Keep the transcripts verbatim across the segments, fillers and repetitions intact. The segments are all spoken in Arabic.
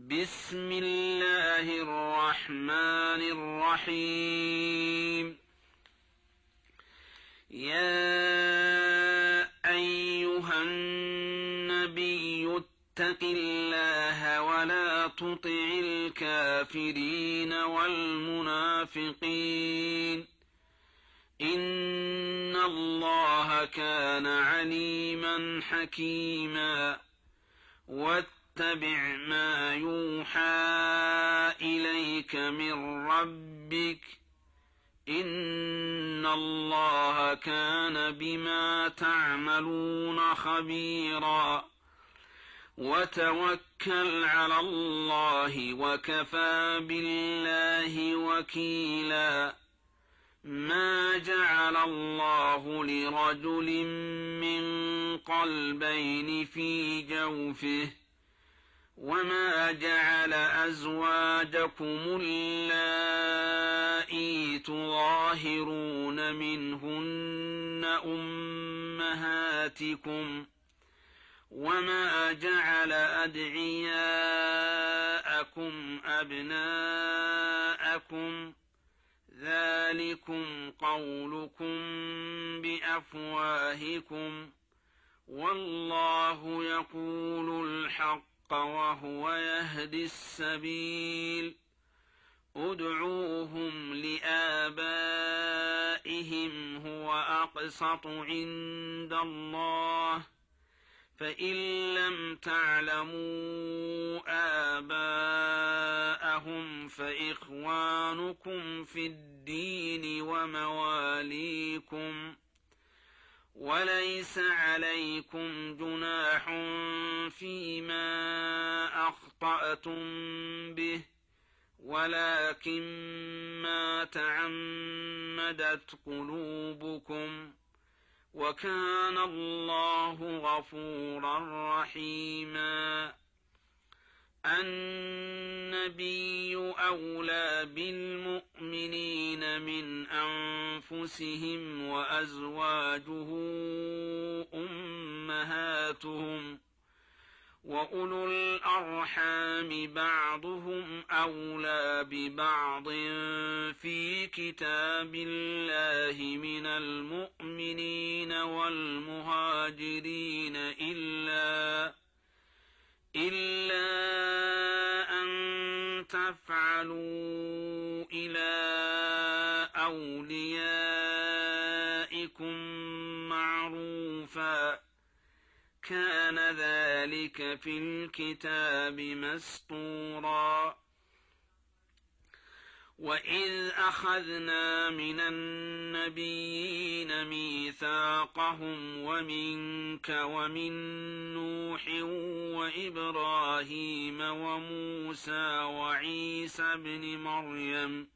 بسم الله الرحمن الرحيم. يا أيها النبي اتق الله ولا تطع الكافرين والمنافقين إن الله كان عليما حكيما. واتبع ما يوحى إليك من ربك إن الله كان بما تعملون خبيرا. وتوكل على الله وكفى بالله وكيلا. ما جعل الله لرجل من قلبين في جوفه وما جعل أزواجكم اللائي تظاهرون منهن أمهاتكم وما جعل أدعياءكم أبناءكم ذلكم قولكم بأفواهكم والله يقول الحق وهو يهدي السبيل. ادعوهم لآبائهم هو أقسط عند الله فإن لم تعلموا آباءهم فإخوانكم في الدين ومواليكم وليس عليكم جناح فيما أخطأتم به ولكن ما تعمدت قلوبكم وكان الله غفورا رحيما. النبي أولى بالمؤمنين من أنفسهم وأزواجه أمهاتهم وأولو الأرحام بعضهم أولى ببعض في كتاب الله من المؤمنين والمهاجرين إلا إلا أن تفعلوا إلى أوليائكم معروفا كان ذلك في الكتاب مسطورا. وإذ أخذنا من النبيين ميثاقهم ومنك ومن نوح وإبراهيم وموسى وعيسى ابن مريم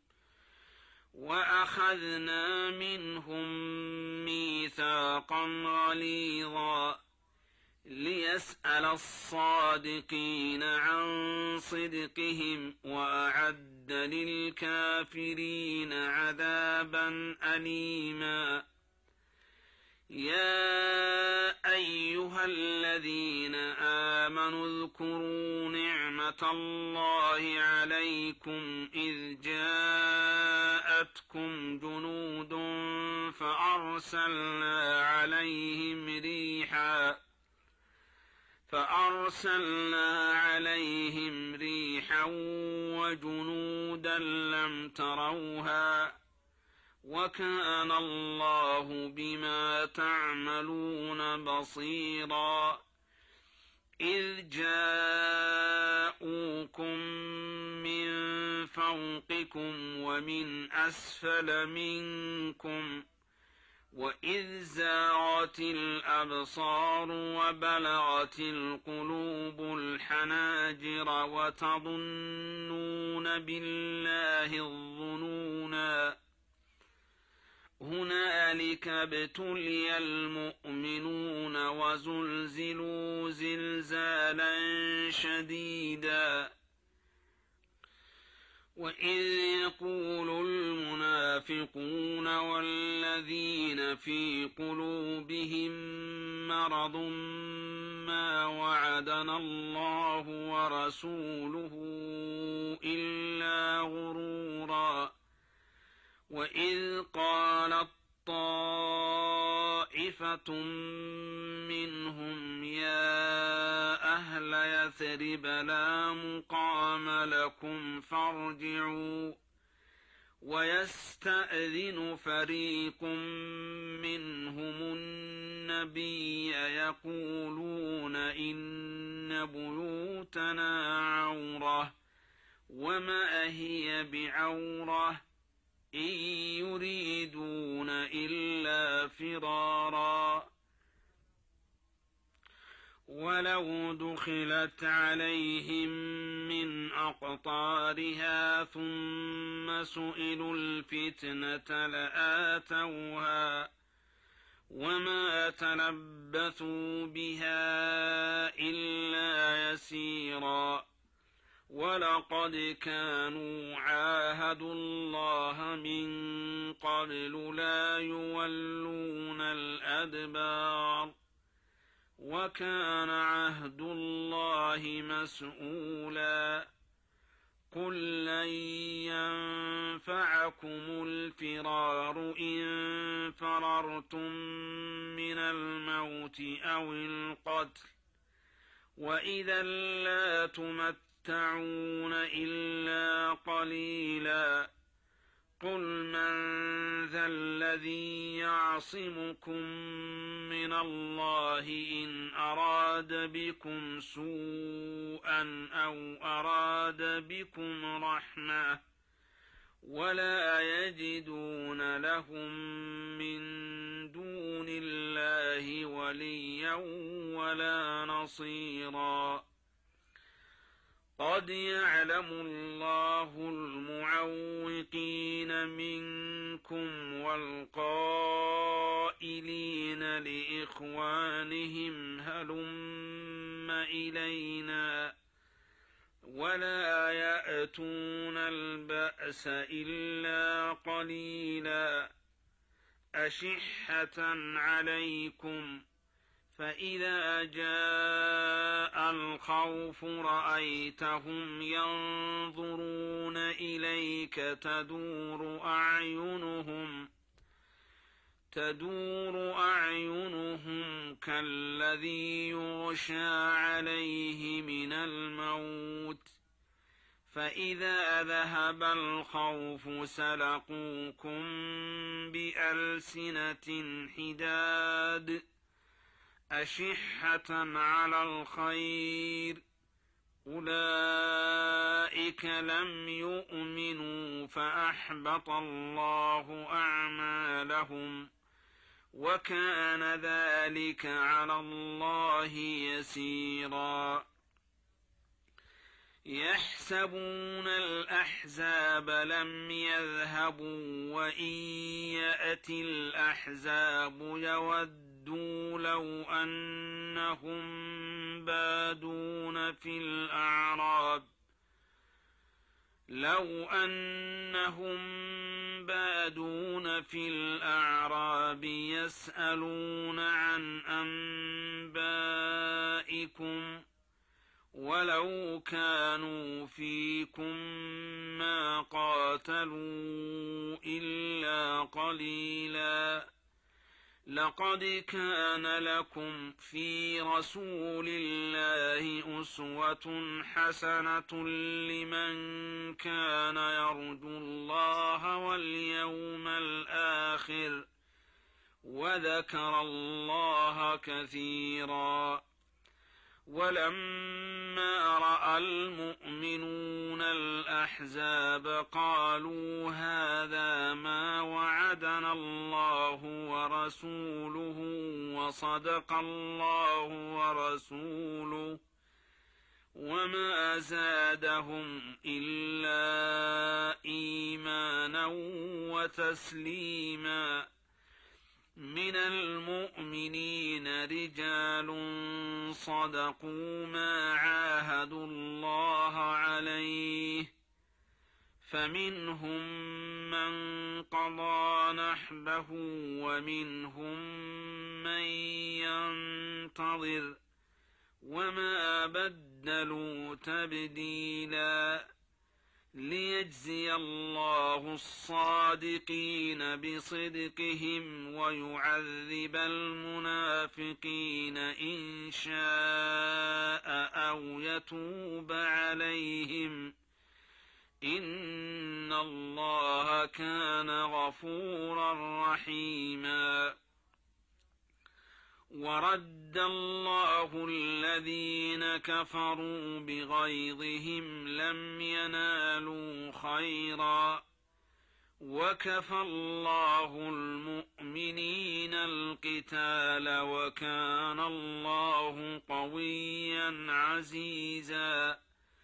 وأخذنا منهم ميثاقا غليظا ليسأل الصادقين عن صدقهم وأعد للكافرين عذابا أليما. يا أيها الذين آمنوا اذكروا نعمة الله عليكم إذ جاءتكم جنود فأرسلنا عليهم ريحا فأرسلنا عليهم ريحا وجنودا لم تروها وكان الله بما تعملون بصيرا. إذ جاءوكم من فوقكم ومن أسفل منكم وإذ زاغت الأبصار وبلغت القلوب الحناجر وتظنون بالله الظنونا. هنالك ابتلي المؤمنون وزلزلوا زلزالا شديدا. وإذ يقول المنافقون والذين في قلوبهم مرض ما وعدنا الله ورسوله إلا غرورا وإذ قالت طائفة منهم يا أهل يثرب لا مقام لكم فارجعوا ويستأذن فريق منهم النبي يقولون إن بيوتنا عورة وما هي بعورة إن يريدون إلا فرارا ولو دخلت عليهم من أقطارها ثم سئلوا الفتنة لآتوها وما تلبثوا بها إلا يسيرا ولقد كانوا عاهدوا الله من قبل لا يولون الأدبار وكان عهد الله مسؤولا قل لن ينفعكم الفرار إن فررتم من الموت أو القتل وإذا لا تمتعون إلا قليلا قل من ذا الذي يعصمكم من الله إن أراد بكم سوءا أو أراد بكم رحمة ولا يجدون لهم من دون الله وليا ولا نصيرا قد يعلم الله المعوقين منكم والقائلين لإخوانهم هلم إلينا ولا يأتون البأس إلا قليلا أشحة عليكم فإذا جاء الخوف رأيتهم ينظرون إليك تدور أعينهم تدور أعينهم كالذي يغشى عليه من الموت فإذا ذهب الخوف سلقوكم بألسنة حداد أشحة على الخير أولئك لم يؤمنوا فأحبط الله أعمالهم وكان ذلك على الله يسيرا يحسبون الأحزاب لم يذهبوا وإن يأتي الأحزاب يودوا لو أنهم بادون في الأعراب لو أنهم بادون في الأعراب يسألون عن أنبائكم ولو كانوا فيكم ما قاتلوا إلا قليلا لقد كان لكم في رسول الله أسوة حسنة لمن كان يرجو الله واليوم الآخر وذكر الله كثيرا ولما رأى المؤمنون الأحزاب قالوا هذا ما وعدنا الله ورسوله وصدق الله ورسوله وما زادهم إلا إيمانا وتسليما من المؤمنين رجال صدقوا ما عاهدوا الله عليه فمنهم من قضى نحبه ومنهم من ينتظر وما بدلوا تبديلا ليجزي الله الصادقين بصدقهم ويعذب المنافقين إن شاء أو يتوب عليهم إن الله كان غفورا رحيما. ورد الله الذين كفروا بغيظهم لم ينالوا خيرا وكفى الله المؤمنين القتال وكان الله قويا عزيزا.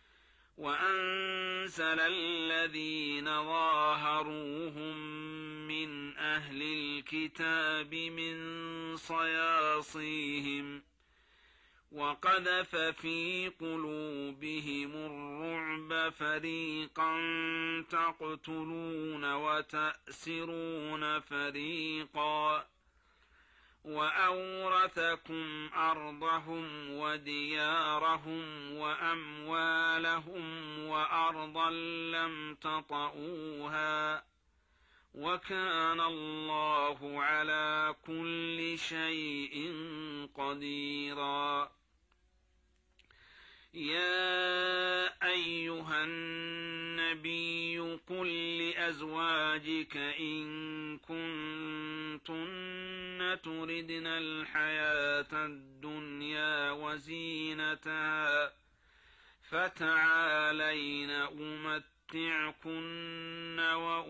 وأنزل الذين ظاهروهم من أهل الكتاب من صياصيهم وقذف في قلوبهم الرعب فريقا تقتلون وتأسرون فريقا وأورثكم أرضهم وديارهم وأموالهم وأرضا لم تطئوها وكان الله على كل شيء قديرا. يا أيها النبي قل لأزواجك إن كنتن تردن الحياة الدنيا وزينتها فتعالين أمتعكن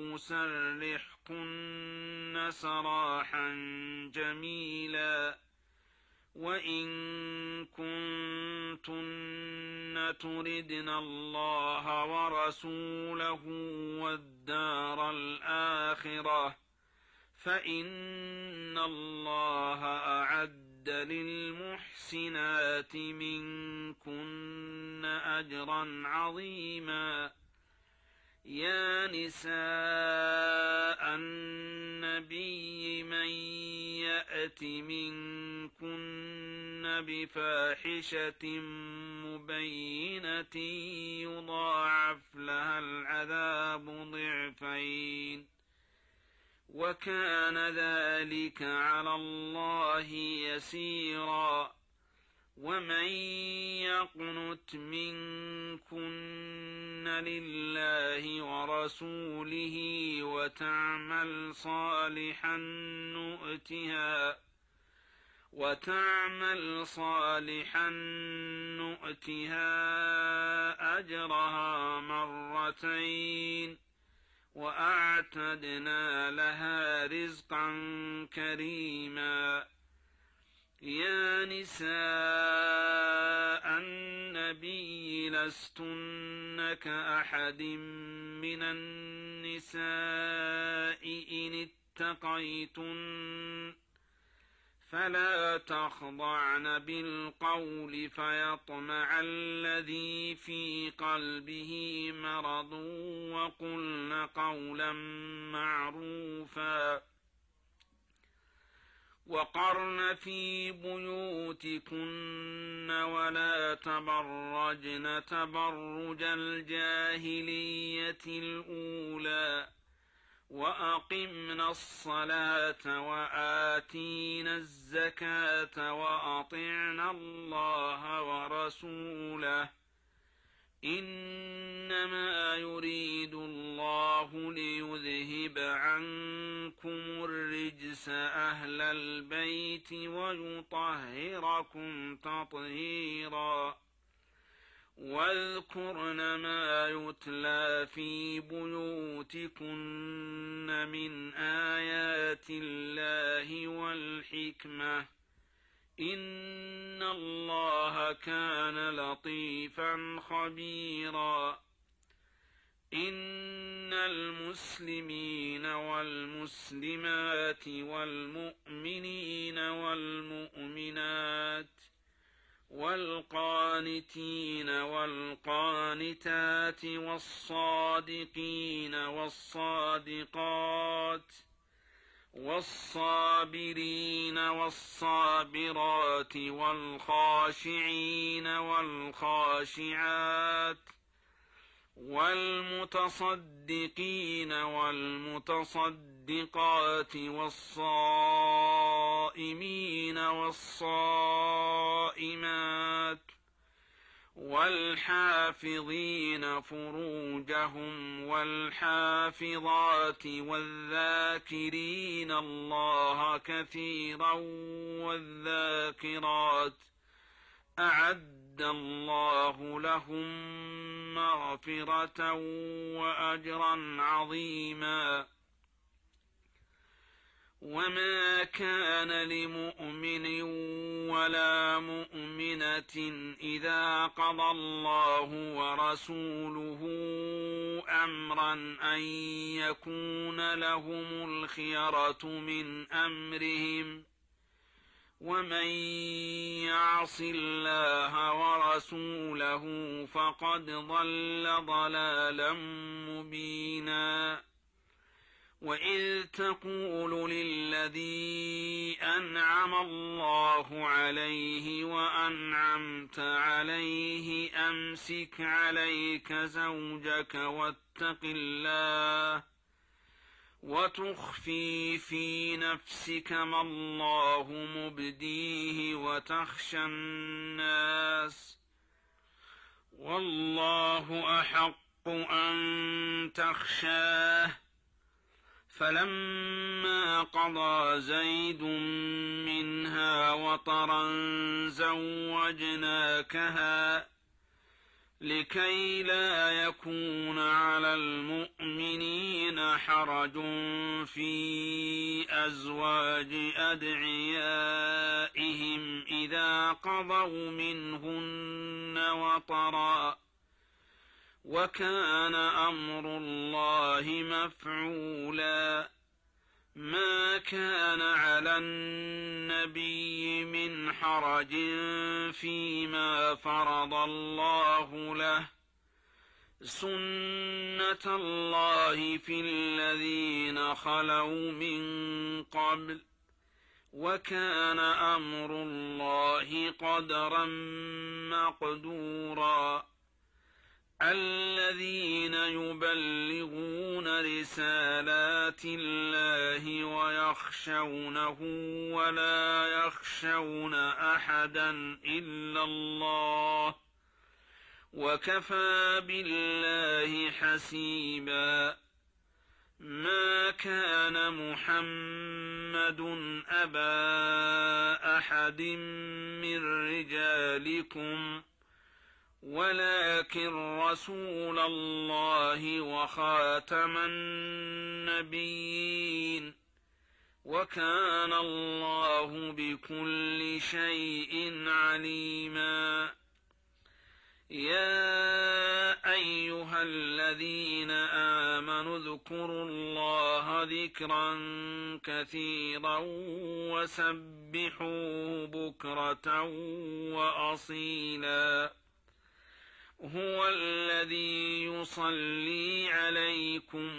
وأسرحكن سراحا جميلا. وإن كنتن تردن الله ورسوله والدار الآخرة فإن الله أعد للمحسنات منكن أجرا عظيما. يا نساء النبي من يأت منكن بفاحشة مبينة يضاعف لها العذاب ضعفين وكان ذلك على الله يسيرا. ومن يقنت منكن لله ورسوله وتعمل صالحا نؤتها وتعمل صالحا نؤتها أجرها مرتين وأعتدنا لها رزقا كريما. يا نساء النبي لستن كأحد من النساء إن اتقيتن فلا تخضعن بالقول فيطمع الذي في قلبه مرض وقلن قولا معروفا. وقرن في بيوتكن ولا تبرجن تبرج الجاهلية الأولى وأقمنا الصلاة وآتينا الزكاة وأطعنا الله ورسوله إنما يريد الله ليذهب عنكم الرجس أهل البيت ويطهركم تطهيرا. واذكرن ما يتلى في بيوتكن من آيات الله والحكمة إن الله كان لطيفا خبيرا. إن المسلمين والمسلمات والمؤمنين والمؤمنات والقانتين والقانتات والصادقين والصادقات والصابرين والصابرات والخاشعين والخاشعات والمتصدقين والمتصدقات والصائمين والصائمات والحافظين فروجهم والحافظات والذاكرين الله كثيرا والذاكرات أعد الله لهم مغفرة وأجرا عظيما. وما كان لمؤمن ولا مؤمنة إذا قضى الله ورسوله أمرا أن يكون لهم الخيرة من أمرهم ومن يعص الله ورسوله فقد ضل ضلالا مبينا. وإذ تقول للذي أنعم الله عليه وأنعمت عليه أمسك عليك زوجك واتق الله وتخفي في نفسك ما الله مبديه وتخشى الناس والله أحق أن تخشاه. فلما قضى زيد منها وطرا زوجناكها لكي لا يكون على المؤمنين حرج في أزواج أدعيائهم إذا قضوا منهن وطرا وكان أمر الله مفعولا. ما كان على النبي من حرج فيما فرض الله له سنة الله في الذين خلوا من قبل وكان أمر الله قدرا مقدورا. الذين يبلغون رسالات الله ويخشونه ولا يخشون أحدا إلا الله وكفى بالله حسيبا. ما كان محمد أبا أحد من رجالكم ولكن رسول الله وخاتم النبيين وكان الله بكل شيء عليما. يا أيها الذين آمنوا اذكروا الله ذكرا كثيرا وسبحوه بكرة وأصيلا. هو الذي يصلي عليكم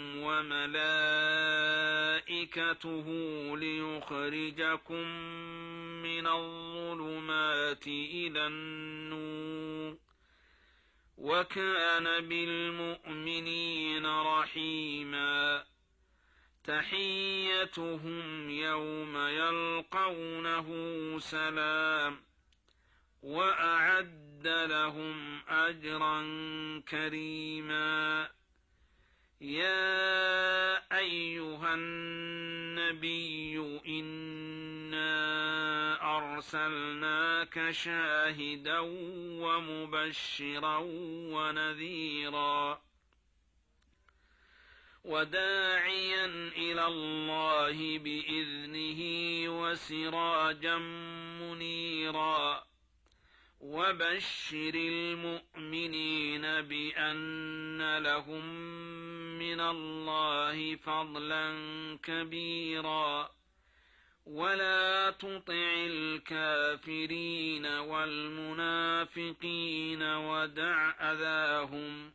وملائكته ليخرجكم من الظلمات إلى النور وكان بالمؤمنين رحيما. تحيتهم يوم يلقونه سلام وأعد لهم أجرا كريما. يا أيها النبي إنا أرسلناك شاهدا ومبشرا ونذيرا وداعيا إلى الله بإذنه وسراجا منيرا. وبشر المؤمنين بأن لهم من الله فضلا كبيرا ولا تطع الكافرين والمنافقين ودع أذاهم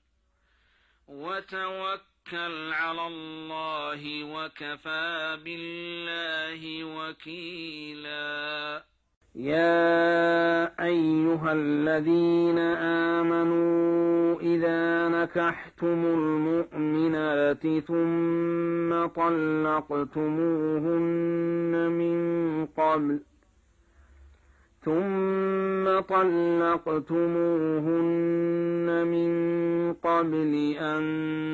وتوكل على الله وكفى بالله وكيلا. يا أيها الذين آمنوا إذا نكحتم المؤمنات ثم طلقتموهن من قبل ثم طلقتموهن من قبل أن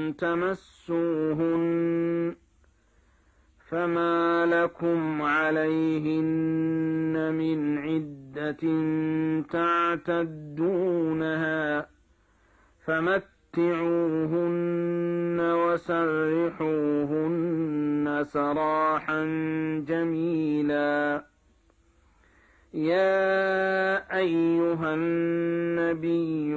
تمسوهن فما لكم عليهن من عدة تعتدونها فمتعوهن وسرحوهن سراحا جميلا. يا أيها النبي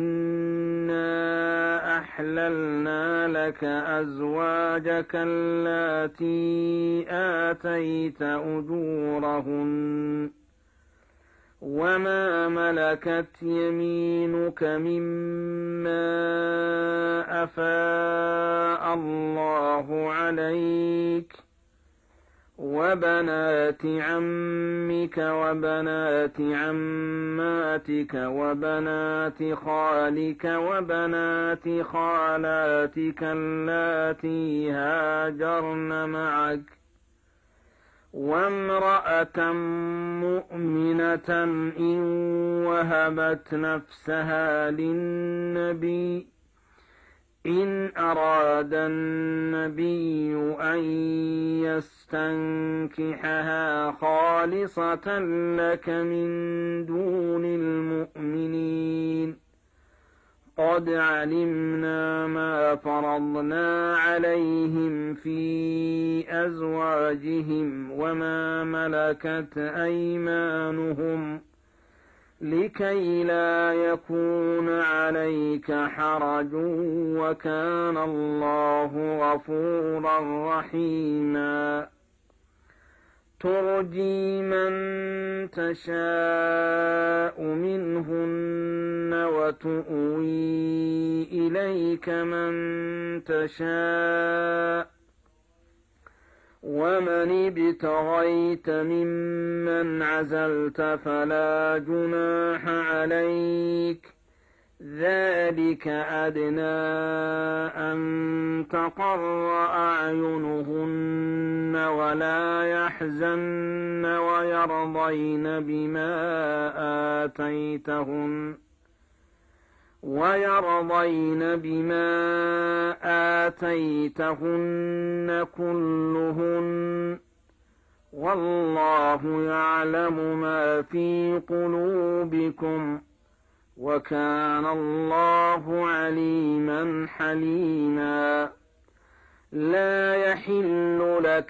إنا أحللنا لك أزواجك اللاتي آتيت أجورهن وما ملكت يمينك مما أفاء الله عليك وبنات عمك وبنات عماتك وبنات خالك وبنات خالاتك اللاتي هاجرن معك وامرأة مؤمنة إن وهبت نفسها للنبي إن أراد النبي أن يستنكحها خالصة لك من دون المؤمنين قد علمنا ما فرضنا عليهم في أزواجهم وما ملكت أيمانهم لكي لا يكون عليك حرج وكان الله غفورا رحيما. ترجي من تشاء منهن وتؤوي إليك من تشاء ومن ابتغيت ممن عزلت فلا جناح عليك ذلك أدنى أن تقر أعينهن ولا يحزن ويرضين بما آتيتهن ويرضين بما آتيتهن كلهن والله يعلم ما في قلوبكم وكان الله عليما حليما. لا يحل لك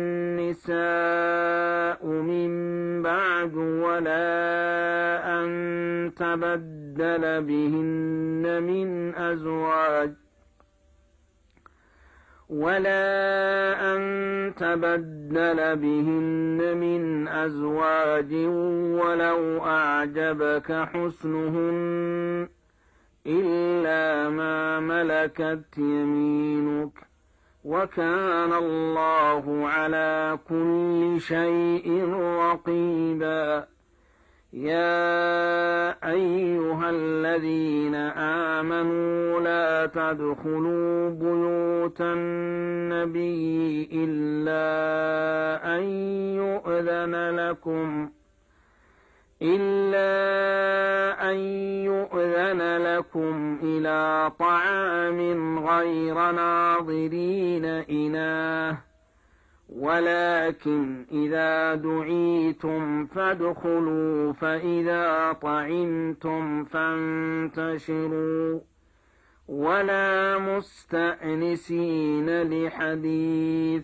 النساء من بعد ولا أن تبدل بهن من أزواج ولا أن تبدل بهن من أزواج ولو أعجبك حسنهن إلا ما ملكت يمينك وكان الله على كل شيء رقيبا. يا أيها الذين آمنوا لا تدخلوا بيوت النبي إلا أن يؤذن لكم إلا أن يؤذن لكم إلى طعام غير ناظرين إناه ولكن إذا دعيتم فادخلوا فإذا طعمتم فانتشروا ولا مستأنسين لحديث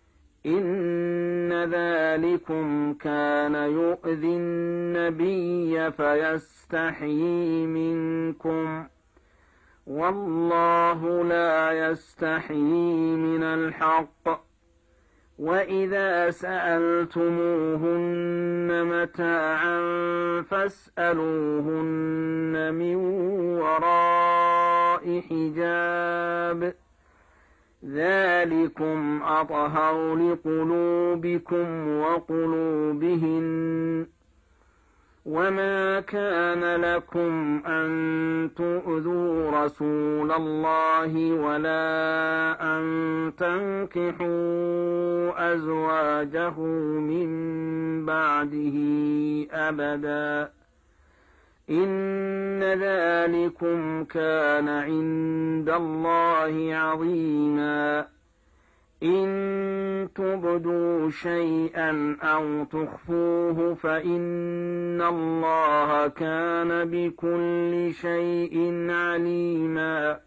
إن ذلكم كان يؤذي النبي فيستحيي منكم والله لا يستحيي من الحق وإذا سألتموهن متاعا فاسألوهن من وراء حجاب ذلكم أطهر لقلوبكم وقلوبهن وما كان لكم أن تؤذوا رسول الله ولا أن تنكحوا أزواجه من بعده أبدا إن ذلكم كان عند الله عظيما إن تبدوا شيئا أو تخفوه فإن الله كان بكل شيء عليما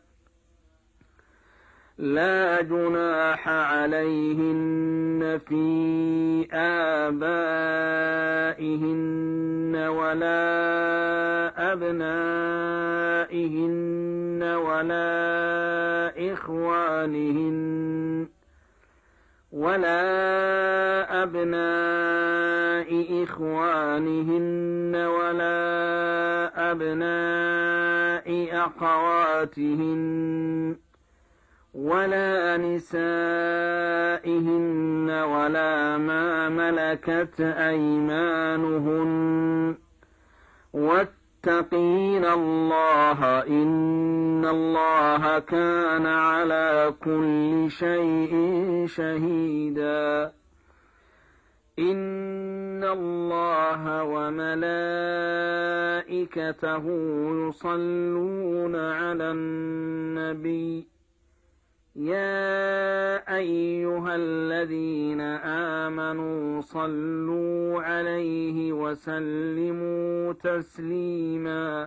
لا جناح عليهن في آبائهن ولا أبنائهن ولا إخوانهن ولا أبناء إخوانهن ولا أبناء أخواتهن ولا نسائهن ولا ما ملكت أيمانهن واتقين الله إن الله كان على كل شيء شهيدا إن الله وملائكته يصلون على النبي يا أيها الذين آمنوا صلوا عليه وسلموا تسليما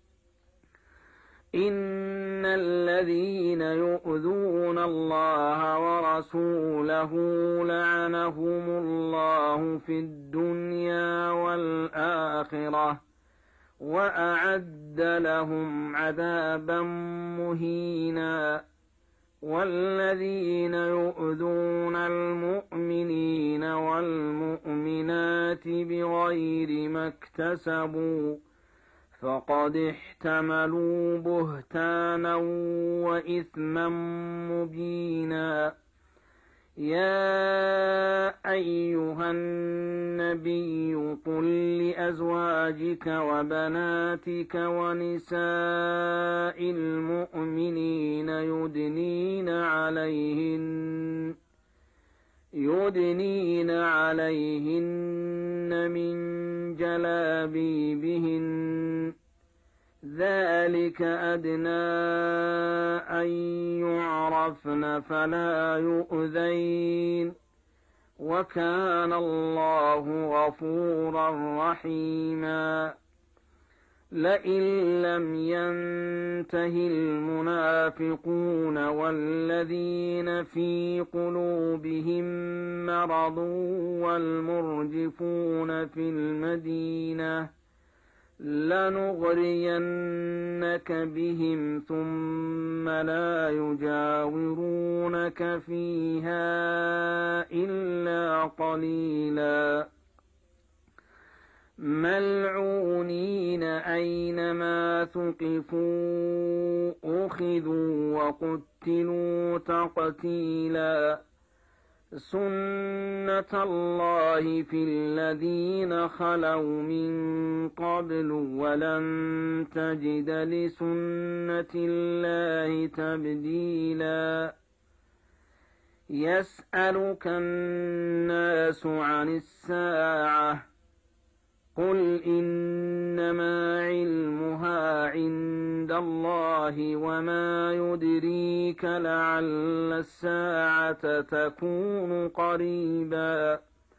إن الذين يؤذون الله ورسوله لعنهم الله في الدنيا والآخرة وأعد لهم عذابا مهينا والذين يؤذون المؤمنين والمؤمنات بغير ما اكتسبوا فقد احتملوا بهتانا وإثما مبينا يا أيها النبي قل لأزواجك وبناتك ونساء المؤمنين يدنين عليهن يدنين عليهن من جلابيبهن ذلك أدنى أن يعرفن فلا يؤذين وكان الله غفورا رحيما لئن لم ينته المنافقون والذين في قلوبهم مرض والمرجفون في المدينة لنغرينك بهم ثم لا يجاورونك فيها إلا قليلا ملعونين أينما ثقفوا أخذوا وقتلوا تقتيلا سنة الله في الذين خلوا من قبل ولن تجد لسنة الله تبديلا يسألك الناس عن الساعة قل إنما علمها عند الله وما يدريك لعل الساعة تكون قريبا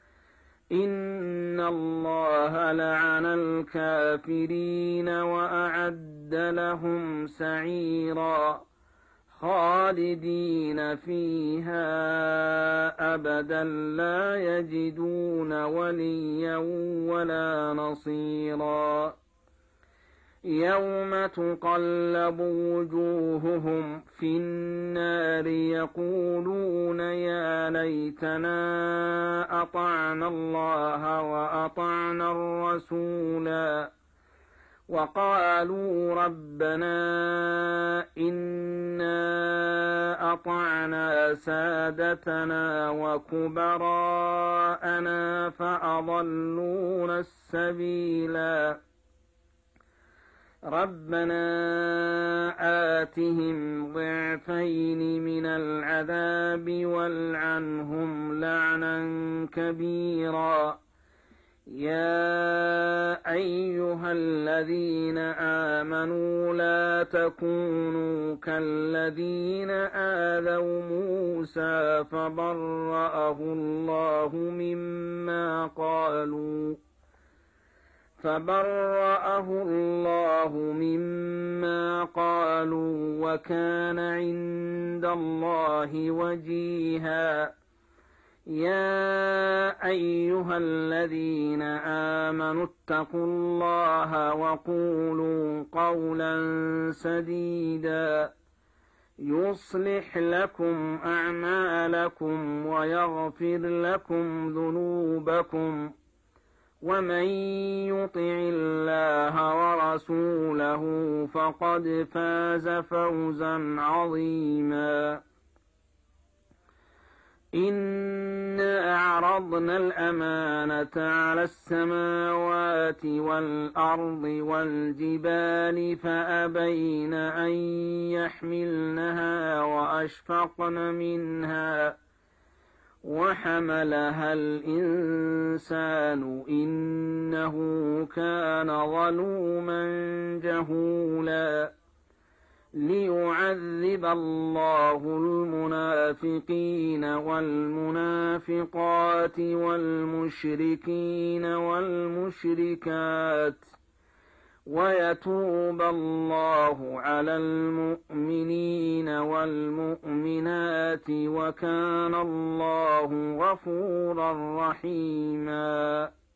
إن الله لعن الكافرين وأعد لهم سعيرا خالدين فيها أبدا لا يجدون وليا ولا نصيرا يوم تقلب وجوههم في النار يقولون يا ليتنا أطعنا الله وأطعنا الرسولا وقالوا ربنا إنا أطعنا سادتنا وكبراءنا فأضلونا السبيلا ربنا آتهم ضعفين من العذاب والعنهم لعنا كبيرا يا أيها الذين آمنوا لا تكونوا كالذين آذوا موسى فبرأه الله مما قالوا فبرأه الله مما قالوا وكان عند الله وجيها يا أيها الذين آمنوا اتقوا الله وقولوا قولا سديدا يصلح لكم أعمالكم ويغفر لكم ذنوبكم ومن يطع الله ورسوله فقد فاز فوزا عظيما إنا أعرضنا الأمانة على السماوات والأرض والجبال فأبين أن يحملنها وأشفقن منها وحملها الإنسان إنه كان ظلوما جهولا ليعذب الله المنافقين والمنافقات والمشركين والمشركات ويتوب الله على المؤمنين والمؤمنات وكان الله غفورا رحيما